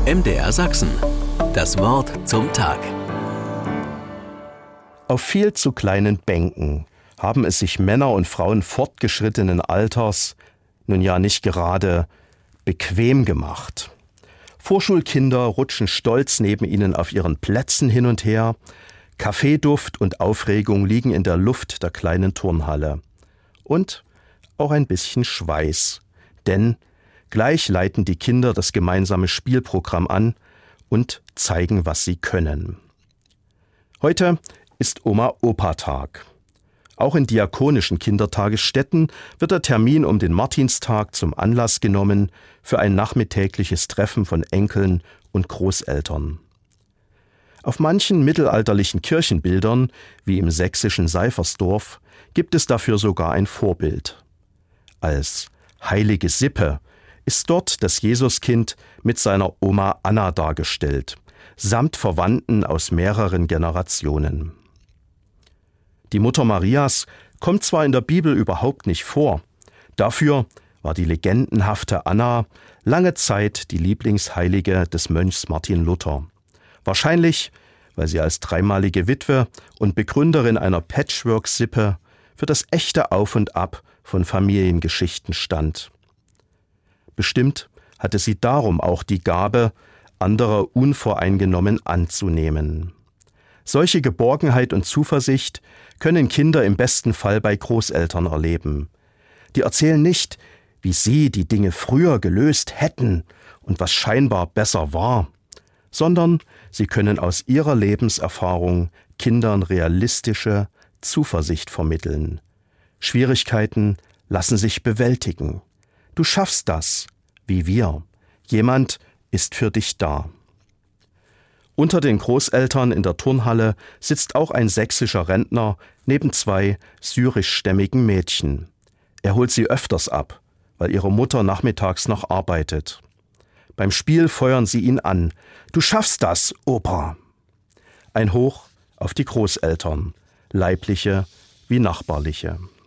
MDR Sachsen. Das Wort zum Tag. Auf viel zu kleinen Bänken haben es sich Männer und Frauen fortgeschrittenen Alters nun ja nicht gerade bequem gemacht. Vorschulkinder rutschen stolz neben ihnen auf ihren Plätzen hin und her. Kaffeeduft und Aufregung liegen in der Luft der kleinen Turnhalle. Und auch ein bisschen Schweiß. Denn gleich leiten die Kinder das gemeinsame Spielprogramm an und zeigen, was sie können. Heute ist Oma-Opa-Tag. Auch in diakonischen Kindertagesstätten wird der Termin um den Martinstag zum Anlass genommen für ein nachmittägliches Treffen von Enkeln und Großeltern. Auf manchen mittelalterlichen Kirchenbildern, wie im sächsischen Seifersdorf, gibt es dafür sogar ein Vorbild. Als heilige Sippe ist dort das Jesuskind mit seiner Oma Anna dargestellt, samt Verwandten aus mehreren Generationen. Die Mutter Marias kommt zwar in der Bibel überhaupt nicht vor, dafür war die legendenhafte Anna lange Zeit die Lieblingsheilige des Mönchs Martin Luther. Wahrscheinlich, weil sie als dreimalige Witwe und Begründerin einer Patchwork-Sippe für das echte Auf und Ab von Familiengeschichten stand. Bestimmt hatte sie darum auch die Gabe, andere unvoreingenommen anzunehmen. Solche Geborgenheit und Zuversicht können Kinder im besten Fall bei Großeltern erleben. Die erzählen nicht, wie sie die Dinge früher gelöst hätten und was scheinbar besser war, sondern sie können aus ihrer Lebenserfahrung Kindern realistische Zuversicht vermitteln. Schwierigkeiten lassen sich bewältigen. Du schaffst das, wie wir. Jemand ist für dich da. Unter den Großeltern in der Turnhalle sitzt auch ein sächsischer Rentner neben zwei syrischstämmigen Mädchen. Er holt sie öfters ab, weil ihre Mutter nachmittags noch arbeitet. Beim Spiel feuern sie ihn an. Du schaffst das, Opa! Ein Hoch auf die Großeltern, leibliche wie nachbarliche.